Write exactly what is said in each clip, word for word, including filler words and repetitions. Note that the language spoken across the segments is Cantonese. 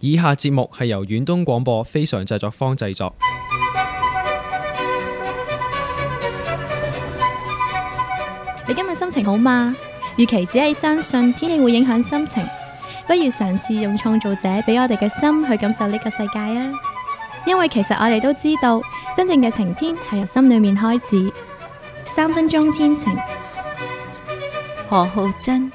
以下節目係由遠東廣播非常製作坊製作。 你今日心情好嗎？與其只係相信天氣會影響心情，不如嘗試用創造者俾我哋嘅心去感受呢個世界啊！因為其實我哋都知道，真正嘅晴天係由心裏面開始。三分鐘天晴， 何浩珍。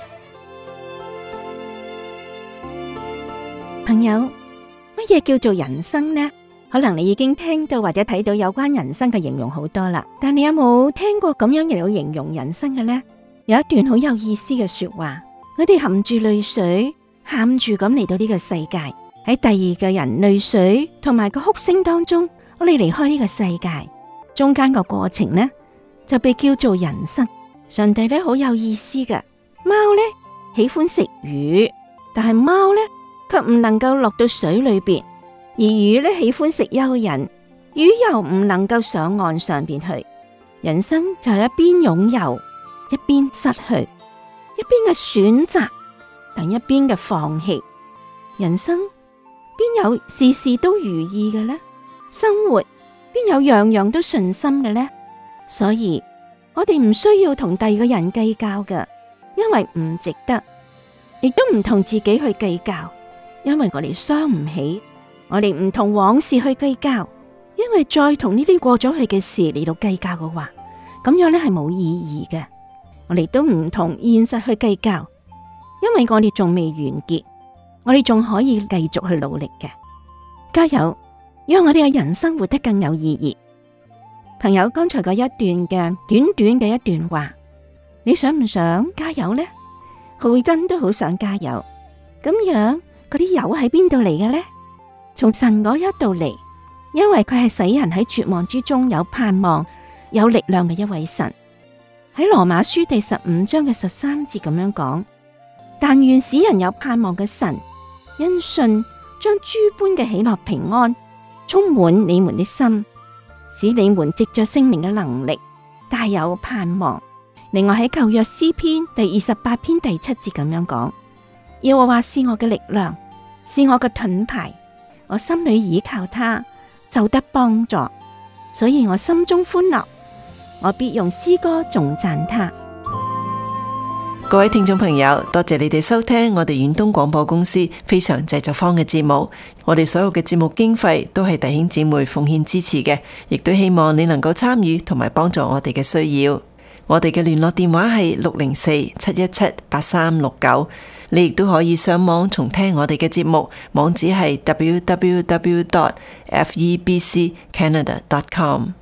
朋友，乜嘢叫做人生呢？可能你已經聽到或者睇到有關人生嘅形容好多啦，但你有冇聽過咁樣嚟到形容人生嘅呢？有一段好有意思嘅說話，我哋含住淚水，喊住咁嚟到呢個世界，喺第二個人淚水同埋個哭聲當中，我哋離開呢個世界，中間個過程呢就被叫做人生。上帝呢好有意思嘅，貓呢喜歡食魚，但係貓呢卻唔能夠落到水裏邊。而魚呢喜歡食蚯蚓，魚又唔能夠上岸上邊去。人生就係一邊擁有，一邊失去，一邊嘅選擇，但一邊嘅放棄。人生邊有事事都如意嘅呢？生活邊有樣樣都順心嘅呢？所以我哋唔需要同第二個人計較嘅，因為唔值得，亦都唔同自己去計較，因為我哋傷唔起。我哋唔同往事去計較，因為再同呢啲過咗去嘅事嚟到計較嘅話，咁樣咧係冇意義嘅。我哋都唔同現實去計較，因為我哋仲未完結，我哋仲可以繼續去努力嘅。加油，讓我哋嘅人生活得更有意義。朋友，剛才嗰一段嘅短短嘅一段話，你想唔想加油呢？浩珍都好想加油。咁樣嗰啲油喺邊度嚟嘅呢？從神嗰一度嚟，因為佢係使人喺絕望之中有盼望、有力量嘅一位神。喺羅馬書第十五章嘅十三節咁樣講：但願使人有盼望嘅神，因信將諸般嘅喜樂平安充滿你們的心，使你們藉着聖靈嘅能力大有盼望。另外喺舊約詩篇第二十八篇第七節咁樣講：耶和華是我嘅力量，是我嘅盾牌。我心裏倚靠他，就得幫助，所以我心中歡樂，我必用詩歌頌讚他。 各位聽眾朋友，多謝你哋收聽我哋遠東廣播公司非常製作坊嘅節目。我哋所有嘅節目經費都係弟兄姊妹奉獻支持嘅，亦都希望你能夠參與同埋幫助我哋嘅需要。我哋嘅聯絡電話係六零四七一七八三六九。你亦都可以上網重聽我哋嘅節目，網址係 double-u double-u double-u dot f e b c canada dot com。